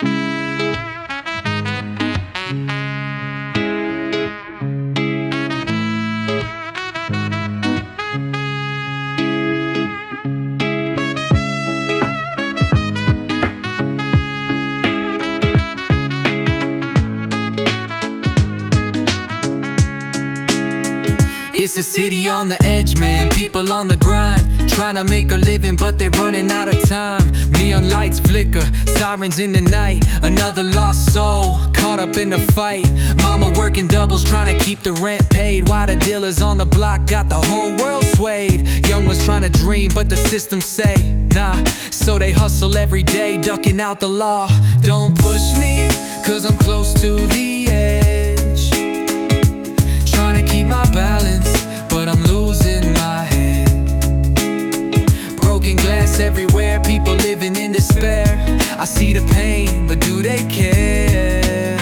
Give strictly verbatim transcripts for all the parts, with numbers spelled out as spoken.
It's a city on the edge, man, people on the grind, trying to make a living, but they're running out of time. Neon lights flicker, sirens in the night. Another lost soul, caught up in the fight. Mama working doubles, trying to keep the rent paid, while the dealers on the block got the whole world swayed. Young ones trying to dream, but the system say nah, so they hustle every day, ducking out the law. Don't push me, cause I'm close to the edge, trying to keep my balance, but I'm losing my head. Broken glass everywhere, people living in despair. I see the pain, but do they care?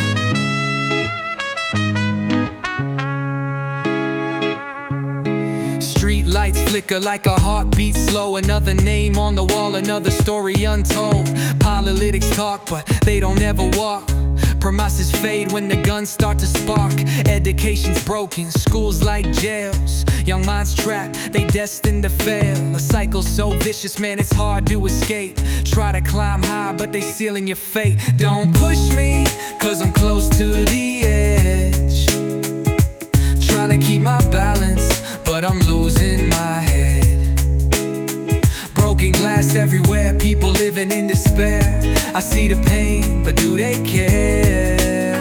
Street lights flicker like a heartbeat slow. Another name on the wall, another story untold. Politics talk, but they don't ever walk. Promises fade when the guns start to spark. Education's broken, schools like jails. Young minds trapped, they destined to fail. A cycle so vicious, man, it's hard to escape. Try to climb high, but they sealing your fate. Don't push me, cause I'm close to the edge, trying to keep my balance, but I'm losing my head. Broken glass everywhere, people living in despair. I see the pain, but do they care?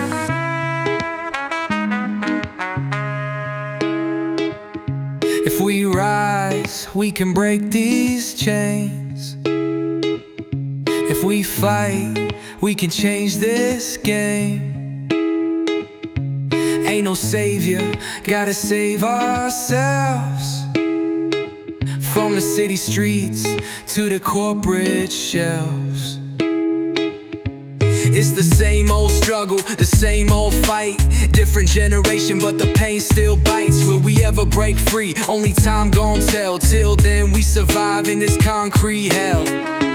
If we rise, we can break these chains. If we fight, we can change this game. Ain't no savior, gotta save ourselves. From the city streets to the corporate shelves, it's the same old struggle, the same old fight. Different generation, but the pain still bites. Will we ever break free? Only time gon' tell. Till then, we survive in this concrete hell.